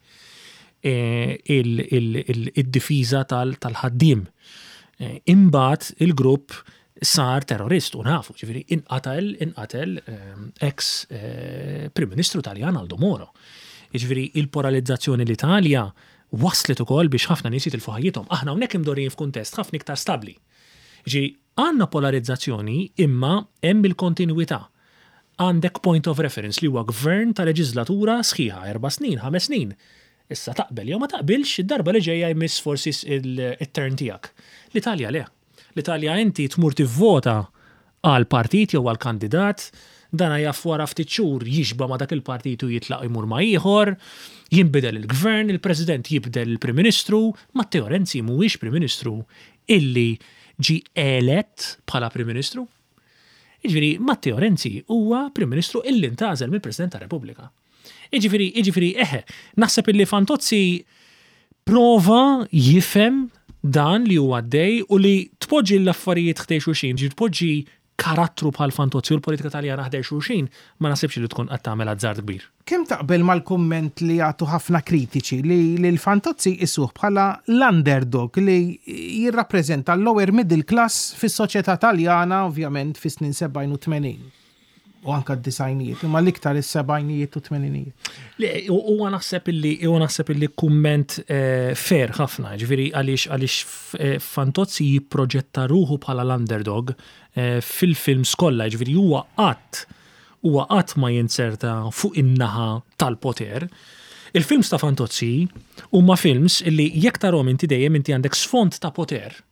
Il-difiża tal-ħaddiem. Imbagħad il-grupp sar terrorist u nafu, ġifieri inqatel inqatel ex Prim Ministru Taljan Aldo Moro. Ġifieri il-polarizzazzjoni l-Italja waslet ukoll biex ħafna nies jitilfu ħajjithom. Aħna hawnhekk imdorrin f'kuntest ħafna iktar stabbli. Ġifieri għandna polarizzazzjoni imma hemm il-kontinwità. Għandek point of reference li huwa gvern ta' leġislatura sħiħa erba' snin, ħames snin. Issa taqbel jew ma taqbilx id-darba li ġejja jmiss forsi il-turn tiegħek. L-Italja le. L-Italja inti tmur tivvota għal partit jew għal kandidat, dana jaf wara ftit xhur jixba ma dak il-partitu jitlaq imur ma ieħor, jinbidel il-gvern, il-President jibdel il-Prim Ministru, Matteo Renzi mhuwiex Prim Ministru illi ġi elett bħala Prim Ministru. Iġifieri Matteo Renzi huwa Prim Ministru illi ntażel mill-President ta' Repubblika. Iġifieri, iġifieri eħe, naħseb illi Fantozzi prova jifhem dan li huwa għaddej u li tpoġġi l-affarijiet ħdej xulxin, ġi tpoġġi karattru bħal Fantozzi u l-politika Taljana ħdej xulxin, ma naħsibx li tkun qed tagħmel azzard kbir. Kemm taqbel mal-kumment li jagħtu ħafna kritiċi li l-Fantozzi isuh bħala l-underdog li jirrappreżenta l-lower middle class fis-soċjetà Taljana ovvjament fis-snin sebgħin u tmenin. U anka d-disajnijiet, imma l-iktar is-sebgħinijiet u tmeninijiet. Huwa naħseb illi huwa naħseb illi kumment fair ħafna, ġifieri għaliex għaliex Fantozzi jipproġetta ruħu bħala l-underdog fil-films kollha, ġifieri huwa qatt huwa qatt ma jinserta fuq in-naħa tal-poter. Il-films ta' Fantozzi huma films illi jekk tarhom inti dejjem inti għandek sfond ta' poter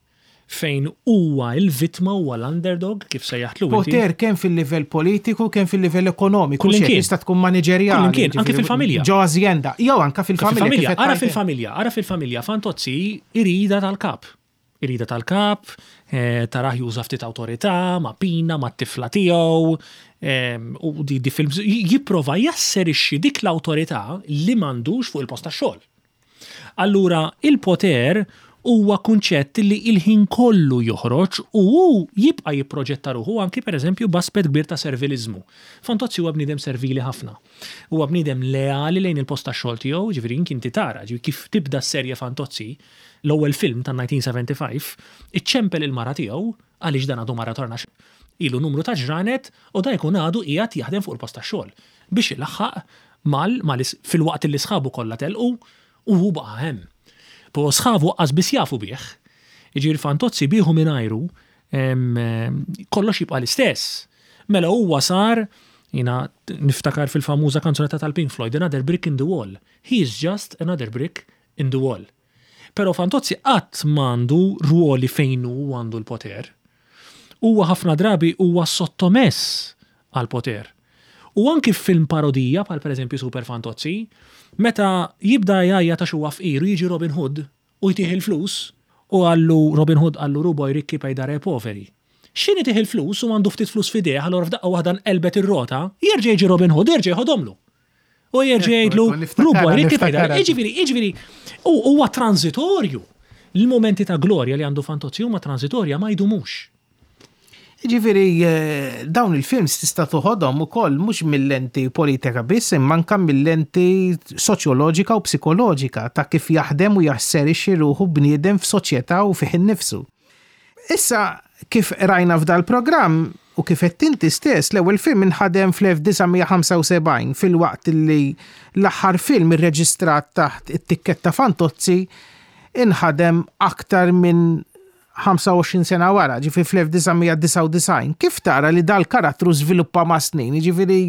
fejn huwa l-vittma huwa l-underdog kif sejjaħtlu inti. Poter kemm fil-livell politiku, kemm fil-livell ekonomiku, xejn tista' tkun maniġerjali. Kullimkien, anke fil-familja. Ġo azienda, jew anke fil-familja. Ara fil-familja, ara fil-familja, Fantozzi irida tal-kap. Irida tal-kap, taraħ juża ftit awtorità, ma' Pina, ma' tifla tiegħu, u di film jipprova jasserixxi dik l-awtorità li m'għandux fuq il-post tax-xogħol. Allura il-poter huwa kunċett li il-ħin kollu joħroġ u jibqa' jipproġetta ruħu anki pereżempju b'aspett kbir ta' serviliżmu. Fantozzi huwa bniedem servili ħafna. Huwa bniedem leali lejn il-post tax-xogħol tiegħu, ġifieri inti tara, ġifieri kif tibda s-serje Fantozzi, l-ewwel film ta' nineteen seventy-five, iċċempel il-mara tiegħu għaliex dan għadu mara tornax. Ilu numru ta' ġranet u da jkun għadu qiegħed jaħdem fuq il-post tax-xogħol biex ilaħħaq mal fil-waqt li sħabu kollha telqu u hu baqa' hemm. Po sħabu qasbis jafu bih, iġifieri Fantozzi bieħu mingħajru kollox jibqa' l-istess. Mela huwa sar, jiena niftakar fil-famuża kanzunetta tal-Pink Floyd, Another Brick in the Wall. He is just another brick in the wall. Però Fantozzi qatt m'għandu ruoli fejn hu għandu l-poter. Huwa ħafna drabi huwa sottomess għal-poter. U anki f'film parodija, bħal pereżempju Super Fantozzi, meta jibda jajja ta' xuwa f'iru jiġi Robin Hood u jtieħ il-flus u għallu Robin Hood għallu ruboj rikki pajdare poveri. X'inhi tieħ il-flus u għandu ftit flus f'idejh allura f'daqqa waħda nqelbet ir-rota, jerġa' jiġi Robin Hood, jerġa' jħodhomlu. U jerġa' jgħidlu ruboj rikki pajdare. Iġifieri, iġifieri huwa transitorju. L-momenti ta' glorja li għandu Fantozzi huma transitorja ma jdumux. Ġifieri dawn il-films tista' toħodhom ukoll mhux mill-lenti politika biss imma anke mill-lenti soċjoloġika u psikoloġika ta' kif jaħdem u jaħserixxi ruħu bniedem f'soċjetà u fih innifsu. Issa kif rajna f'dal programm u kif qed inti stess l-ewwel film inħadem fl-nineteen fifty-seven fil-waqt li l-aħħar film irreġistrat taħt it-tikketta Fantozzi inħadem aktar minn twenty-five sena wara, ġifieri fl-nineteen ninety-nine. Kif tara li dal-karattru żviluppa ma' snin? Ġifieri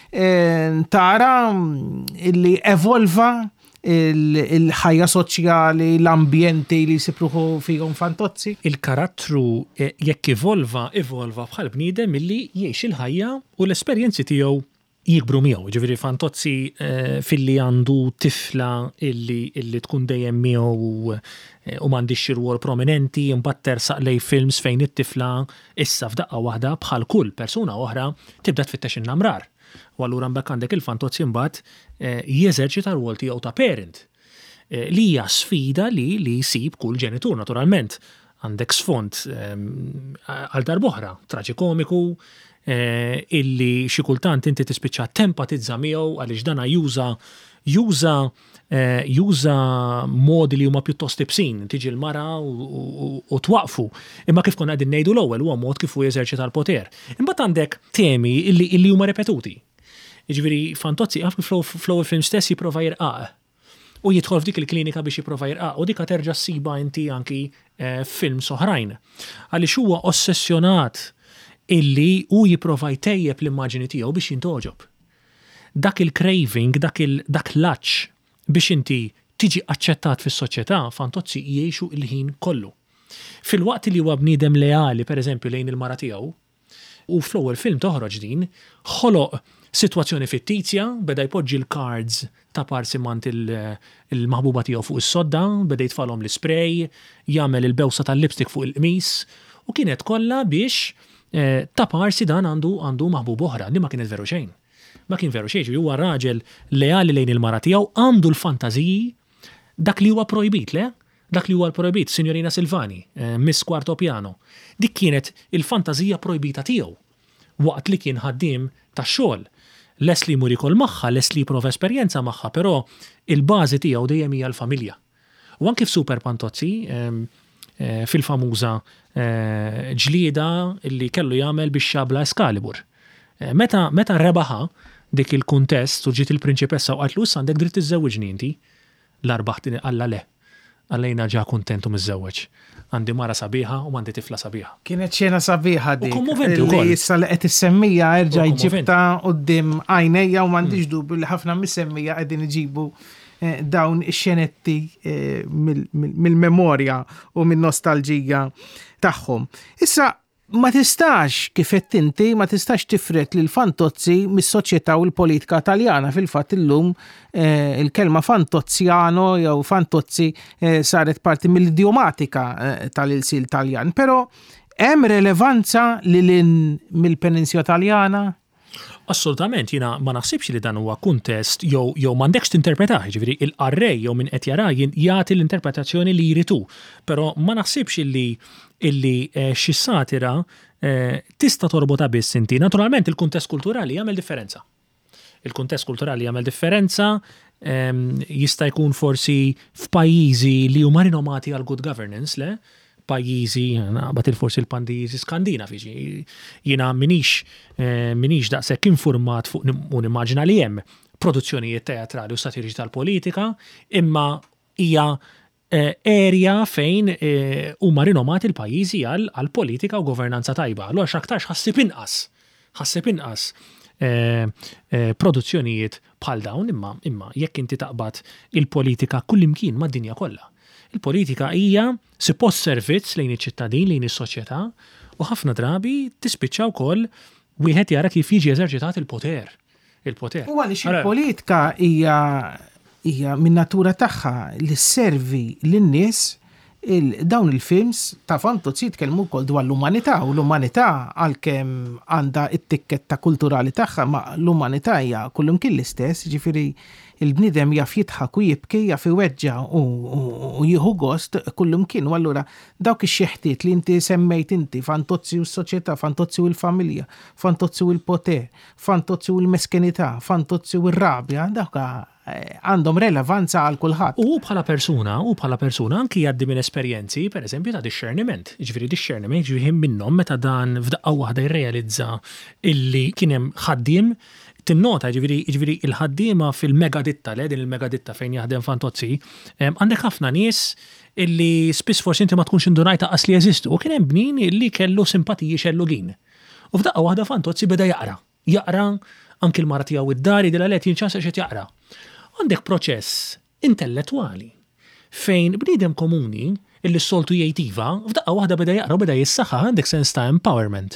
tara li evolva il-ħajja soċjali, l-ambjenti li jsipruħu fihom Fantozzi? Il-karattru jekk evolva, evolva bħal bniedem milli jgħix il-ħajja u l-esperjenzi tiegħu jikbru miegħu. Ġifieri Fantozzi filli għandu tifla illi illi tkun dejjem miegħu u m'għandix xi rwol prominenti, imbagħad tersaq lej films fejn it-tifla issa f'daqqa waħda bħal kull persuna oħra tibda tfittex in-namrar. U allura mbagħad għandek il-Fantozzi mbagħad jeżerċita r-rwol tiegħu ta' parent. Li hija sfida li li jsib kull ġenitur naturalment. Għandek sfond għal darb'oħra, traġikomiku, illi xi kultant inti tispiċċa tempatizza miegħu għaliex dana juża juża juża modi li huma pjuttost ibsin, tiġi l-mara u twaqfu. Imma kif konna qegħdin ngħidu l-ewwel huwa mod kif hu jeżerċita l-poter. Imbagħad għandek temi illi huma repetuti. Jiġifieri Fantozzi għaf fl-ewwel film stess jipprova jirqaq. U jidħol f'dik il-klinika biex jipprova jirqaq u dikha terġa' ssiba inti anki films oħrajn. Għaliex huwa ossessjonat illi hu jipprova jtejjeb l-immaġini tiegħu biex jintoġob. Dak il-craving, dak l-aċċ biex inti tiġi aċċettat fis-soċjetà, Fantozzi jgħixu il-ħin kollu. Fil-waqt li huwa bniedem leali pereżempju lejn il-mara tiegħu, u fl-ewwel film toħroġ din, ħoloq sitwazzjoni fittizja, beda jpoġġi l-cards ta' parsimant il-maħbuba tiegħu fuq is-sodda, beda jitfalhom l-isprej, jagħmel il-bewsa tal-lipstick fuq il-qmis, u kienet kollha biex ta' parsi dan għandu għandu maħbub oħra, li ma kienet veru xejn. Ma kien veru xejn, huwa raġel leali lejn il-mara tiegħu għandu l-fantażiji dak li huwa projbit, le? Dak li huwa l-projbit, Signorina Silvani, Miss Quarto Piano. Dik kienet il-fantażija projbita tiegħu waqt li kien ħaddiem tax-xogħol. Leslie muri kol magħha, Leslie prova esperjenza magħha, però il-bażi tiegħu dejjem hija l-familja. U anke f'Super Fantozzi fil-famuża ġlieda li kellu jagħmel biex xabla Excalibur. Meta meta rebaħa dik il-kuntest u ġiet il-prinċipessa u qatlu issa għandek dritt iżżewwiġni inti. L-arbaħ alla le. Għallejna ġa kuntentu miżżewweġ. Għandi mara sabiħa u għandi tifla sabiħa. Kienet xena sabiħa dik. U kommoventi wkoll. Li issa li qed issemmija erġa' jġibta quddiem għajnejja u m'għandix dubju li ħafna missemmija qegħdin iġibu dawn ix-xenetti mill-memorja u min-nostalġija tagħhom. Issa ma tistax kif qed inti ma tistax tifret lil Fantozzi mis-soċjetà u l-politika Taljana. Fil-fatt illum il-kelma Fantozziano jew Fantozzi saret parti mill-idiomatika tal-ilsil Taljan. Però hemm relevanza lil mill-Peninsula Taljana? Assolutament, jina ma naħsibx li dan huwa kuntest jew jew m'għandekx tinterpretaħ, ġifieri il-qarrej jew min qed jara jagħti l-interpretazzjoni li jritu. Però ma naħsibx illi illi xi satira tista' torbota biss inti. Naturalment il-kuntest kulturali jagħmel differenza. Il-kuntest kulturali jagħmel differenza, jista' jkun forsi f'pajjiżi li huma rinomati għal good governance, le? Pajjiżi, naqbad il-forsi l-pajjiżi skandinaviċi. Jiena minix minix daqshekk informat fuq u nimmaġina li hemm produzzjonijiet teatrali u satiriċi tal-politika, imma hija area fejn huma rinomati l-pajjiżi għal politika u governanza tajba. Allura x'aktarx ħassib inqas. Ħassib inqas produzzjonijiet bħal dawn, imma imma jekk inti taqbad il-politika kullimkien mad-dinja kollha. Il-politika hija suppost servizz lejn iċ-ċittadin, lejn is-soċjetà, u ħafna drabi tispiċċa wkoll wieħed jara kif jiġi eżerċitat il-poter. Il-poter. U għaliex il-politika hija hija min natura tagħha li sservi lin-nies dawn il-films ta' Fantozzi jitkellmu wkoll dwar l-umanità u l-umanità għalkemm għandha t-tikketta kulturali tagħha, ma l-umanità hija kullum kien l-istess, ġifieri il-bnidem jaf jitħak u jibki, jaf iweġġa u jieħu gost kullum kien. U allura dawk ix-xeħtiet li inti semmejt inti, Fantozzi u s-soċjetà, Fantozzi u l-familja, Fantozzi u l-poter, Fantozzi u l-meskenità, Fantozzi u r-rabja, dawk għandhom relevanza għal kulħadd. U bħala persuna, u bħala persuna anki jgħaddi minn esperjenzi, pereżempju ta' discerniment. Ġifieri discerniment ġifieri minnhom meta dan f'daqqa waħda jirrealizza illi kien hemm ħaddiem tinnota ġifieri il-ħaddiema fil-megaditta, le din il-megaditta fejn jaħdem Fantozzi, għandek ħafna nies illi spiss forsi inti ma tkunx indunajta qas li jeżistu, u kien hemm bnin illi kellu simpatiji xellugin. U f'daqqa waħda Fantozzi beda jaqra. Jaqra anki l-mara tiegħu id-dari dil għalet jinċasa xed jaqra. Għandek proċess intellettwali fejn bniedem komuni illi s-soltu jgħitiva, f'daqqa waħda beda jaqra u beda jissaħħa għandek sens ta' empowerment.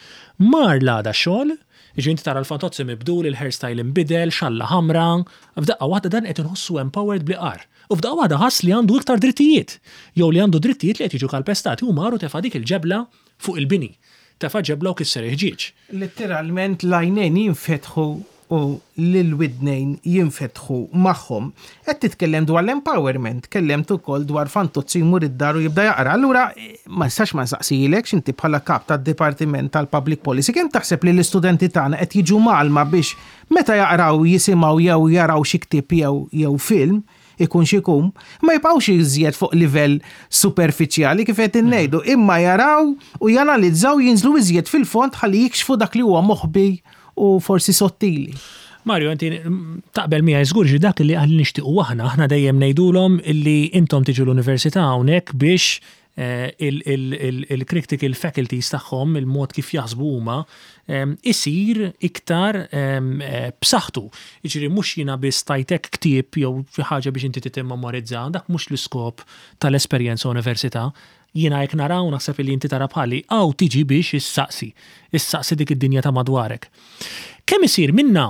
Mar l-għada xogħol, Iġinti tara l-Fantozzi mibdul, il-hairstyle imbidel, xalla ħamra, f'daqqa waħda dan qed inħossu empowered bliqar. U f'daqqa waħda ħass li għandu iktar drittijiet, jew li għandu drittijiet li qed jiġu kalpestati u marru tefa' dik il-ġebla fuq il-bini. Tefa' ġebla u kisser il-ħġieġ. Letteralment l-għajnejn jinfetħu u l-widnejn jinfetħu magħhom. Qed titkellem dwar l-empowerment, kellemt ukoll dwar Fantozzi jmur id-dar u jibda jaqra. Allura ma nistax ma nsaqsilek x'inti bħala kap tad-Dipartiment tal-Public Policy kemm taħseb li l-istudenti tagħna qed jiġu malma biex meta jaqraw jisimgħu jew jaraw xi ktieb jew jew film ikun xikum, ma jibqgħux iżjed fuq livell superfiċjali kif qed innejdu, imma jaraw u janalizzaw jinżlu iżjed fil-fond ħalli jikxfu dak li huwa moħbi u forsi sottili. Mario, inti taqbel mija żgur ġi dak li għal nixtiequ aħna, aħna dejjem ngħidulhom illi intom tiġu l-università hawnhekk biex il-critical faculties tagħhom, il-mod kif jaħsbu huma, isir iktar b'saħħtu. Jiġri mhux jiena biss tajtek ktieb jew xi ħaġa biex inti titimmemorizza, dak mhux l-iskop tal-esperjenza università. Jiena jekk naraw naħseb li inti tara bħali aw tiġi biex issaqsi, issaqsi dik id-dinja ta' madwarek. Kemm isir minna,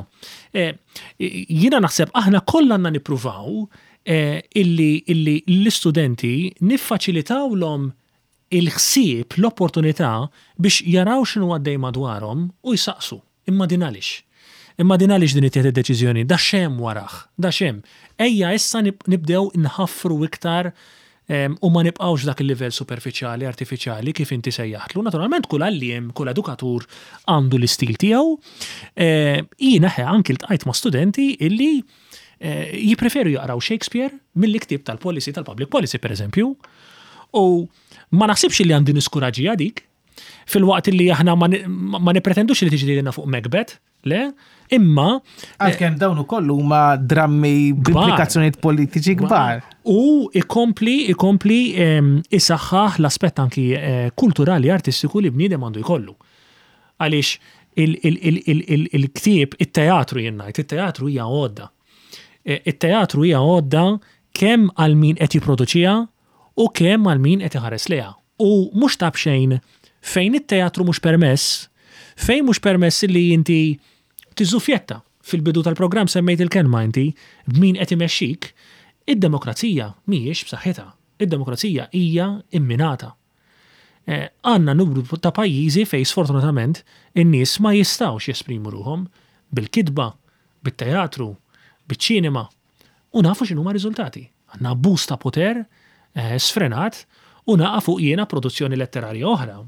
jiena naħseb aħna kollha għandna nippruvaw illi illi l-istudenti niffaċilitawlhom il-ħsieb, l-opportunità biex jaraw x'inhu għaddej madwarhom u jsaqsu. Imma din għaliex. Imma din għaliex din it-tieħed id-deċiżjoni, da xemm waraħ, da xemm. Ejja issa nibdew nħaffru iktar u ma nibqawx dak il-livell superfiċjali, artifiċjali kif inti sejjaħtlu. Naturalment kull għalliem, kull edukatur għandu l-istil tiegħu. Jiena anki ltqajt ma' studenti illi jipreferu jaqraw Shakespeare mill-ktieb tal-policy, tal-public policy per eżempju, u ma naħsibx li għandi niskuraġija dik, fil-waqt li aħna ma nipretendux li tiġi lilna fuq Macbeth, le, imma għalkemm dawn ukoll huma drammi b'implikazzjonijiet politiċi kbar. U ikompli ikompli isaħħaħ l-aspett anki kulturali artistiku li bniedem għandu jkollu. Għaliex il-ktieb, it-teatru jien ngħid, it-teatru hija għodda. it-teatru hija għodda kemm għal min qed jipproduċiha u kemm għal min qed iħares leha. U mhux tab xejn fejn it-teatru mhux permess, fejn mhux permess li inti tiżufjetta fil-bidu tal-programm semmejt il-kelma inti b'min qed imexxik, id-demokrazija mhijiex b'saħħitha. Id-demokrazija hija imminata. Għandna numru ta' pajjiżi fejn sfortunatament in-nies ma jistgħux jesprimu ruhom bil-kitba, bit-teatru, biċ-ċinema u nafu x'inhuma riżultati. Għandna abbuż ta' poter sfrenat u naqa' fuq jiena produzzjoni letterarja oħra,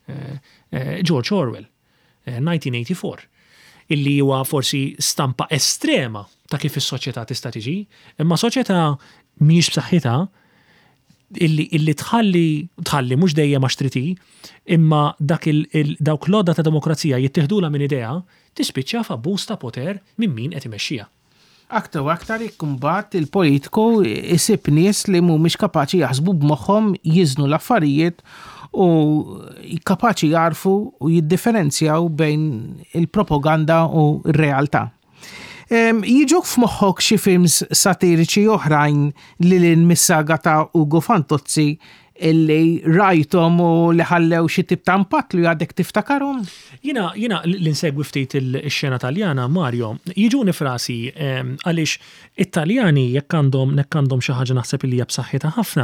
George Orwell, nineteen eighty-four, illi huwa forsi stampa estrema ta' kif is-soċjetà tista' tiġi, imma soċjetà mhijiex b'saħħitha illi illi tħalli tħalli mhux dejjem għax triti, imma dak il, il dawk l-odda ta' demokrazija jittieħdula minn idea tispiċċa f'abbuż ta' poter minn min qed imexxija. Aktar u aktar ikkumbat il-politiku isib nies li mhumiex kapaċi jaħsbu b'moħħhom jiżnu l-affarijiet u kapaċi jarfu u jiddifferenzjaw bejn il-propaganda u r-realtà. Jiġu f'moħħok xi films satiriċi oħrajn li l-missaga ta' Ugo Fantozzi illi rajtom u li ħallew xi tip ta' impatt li għadek tiftakarhom? Jiena jiena l-insegwi ftit il-xena Taljana, Mario, jiġuni frasi għaliex it-Taljani jekk għandhom jekk għandhom xi ħaġa naħseb li hija b'saħħitha ħafna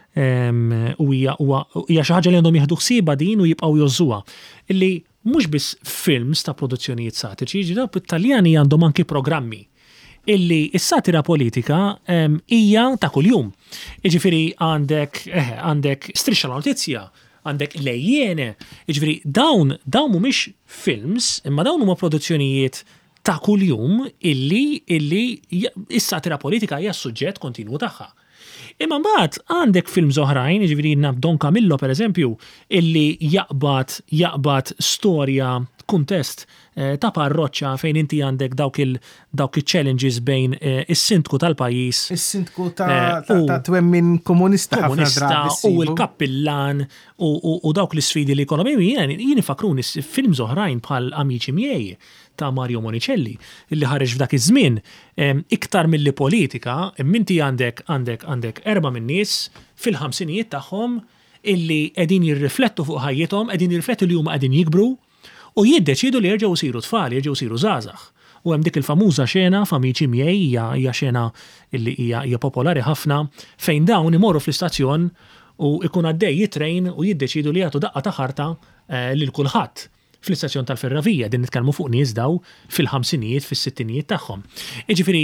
u hija xi ħaġa li għandhom jieħdu ħsieba din u jibqgħu jożuha. Illi mhux biss films ta' produzzjonijiet satiriċi, ġida bit-Taljani għandhom anki programmi illi is-satira politika hija ta' kuljum. Jiġifieri għandek għandek Striscia la Notizja, għandek Lejjene, jiġifieri dawn dawn mhumiex films, imma dawn huma produzzjonijiet ta' kuljum illi illi is-satira politika hija s-suġġett kontinwu tagħha. Imma mbagħad għandek films oħrajn, jiġifieri Don Camillo pereżempju, illi jaqbad jaqbad storja kuntest ta' parroċċa fejn inti għandek dawk il dawk il-challenges bejn is-sindku tal-pajjiż. Is-sindku ta' ta' twemmin komunista ħafna drabi u l-kappillan u dawk l-isfidi li jkollhom jien ifakruni films oħrajn bħal Amici Miei ta' Mario Monicelli illi ħareġ f'dak iż-żmien iktar milli politika, minti għandek għandek għandek erba' min nies fil-ħamsinijiet tagħhom illi qegħdin jirriflettu fuq ħajjithom, qegħdin jirriflettu li huma qegħdin jikbru u jiddeċidu li jerġgħu jsiru tfal, jerġgħu jsiru żgħażagħ. U hemm dik il-famuża xena f'Amici Miei hija xena illi hija hija popolari ħafna fejn dawn imorru fl-istazzjon u ikun għaddej jitrejn u jiddeċidu li jagħtu daqqa ta' ħarta lil kulħadd fl-istazzjon tal-ferrovija, din nitkellmu fuq nies daw fil-ħamsinijiet, fis-sittinijiet tagħhom. Jiġifieri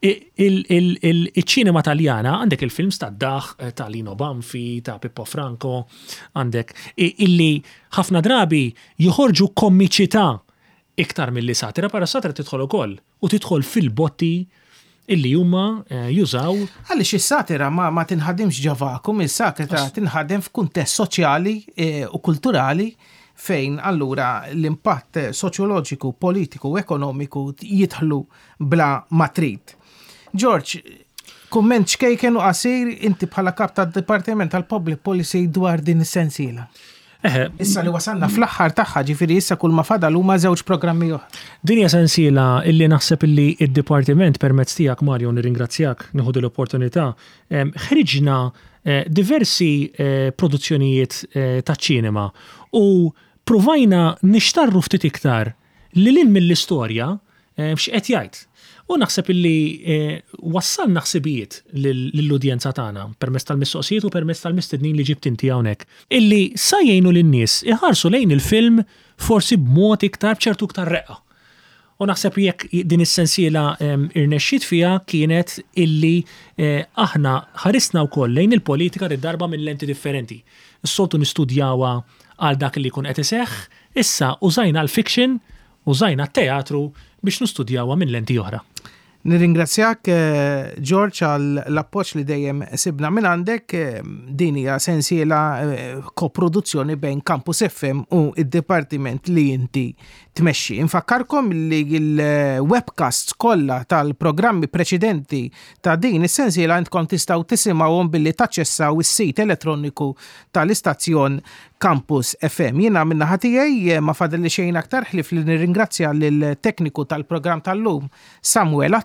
iċ-ċinema Taljana għandek il-films ta' Daħ, ta' Lino Banfi, ta' Pippo Franco, għandek illi ħafna drabi joħorġu komiċità iktar milli satira, para satira tidħol ukoll u tidħol fil-botti illi huma jużaw. Għaliex is-satira ma ma tinħadimx ġavakum, is-satira tinħadem f'kuntest soċjali u kulturali fejn allura l-impatt soċjoloġiku, politiku u ekonomiku jidħlu bla matrit. George, kumment xkejken u qasir inti bħala kap tad-Dipartiment tal-Public Policy dwar din is-sensiela. Issa li wasalna fl-aħħar tagħha, ġifieri issa kull ma fadal huma żewġ programmi oħra. Din hija sensiela illi naħseb illi id-Dipartiment permezz tiegħek Mario nirringrazzjak nieħu l-opportunità ħriġna diversi produzzjonijiet taċ-ċinema u provajna nixtarru ftit iktar li lin mill-istorja x'qed jgħid. U naħseb illi wassalna ħsibijiet lill-udjenza tagħna permezz tal-mistoqsijiet u permezz tal-mistednin li ġibt inti hawnhekk. Illi sa jgħinu lin-nies iħarsu lejn il-film forsi b'mod iktar b'ċertu iktar reqqa. U naħseb jekk din is-sensiela irnexxiet fiha kienet illi aħna ħarisna wkoll lejn il-politika rid-darba minn lenti differenti. Is-soltu nistudjawha għal dak li jkun qed iseħħ, issa użajna l-fiction, użajna t-teatru biex nistudjawha minn lenti oħra. Nirringrazzjak George għal l-appoġġ li dejjem sibna minn għandek, din hija sensiela koproduzzjoni bejn Campus F M u id-dipartiment li inti tmexxi. Infakkarkom li l-webcasts kollha tal-programmi preċedenti ta' din is-sensiela intkom tistgħu tisimgħuhom billi taċċessaw is-sit elettroniku tal-istazzjon Campus F M. Jiena minna ħatijaj ma fadilli xejn aktar ħlif li nirringrazzja lill-tekniku tal-programm tal-lum Samuel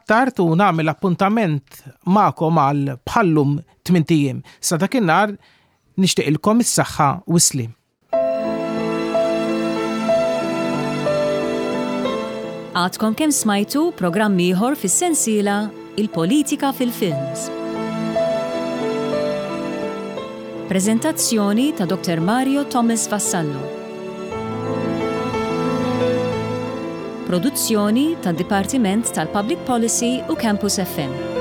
tard u nagħmel appuntament magħkom għal bħallum tmien ijiem. Sa dakinhar nixtieqilkom is-saħħa u s-slim. Għadkom kemm smajtu programm ieħor fis-sensiela Il-Politika fil-Films. Preżentazzjoni ta' Doktor Mario Thomas Vassallo. Produzzjoni tad Dipartiment tal-Public Policy u Campus F M.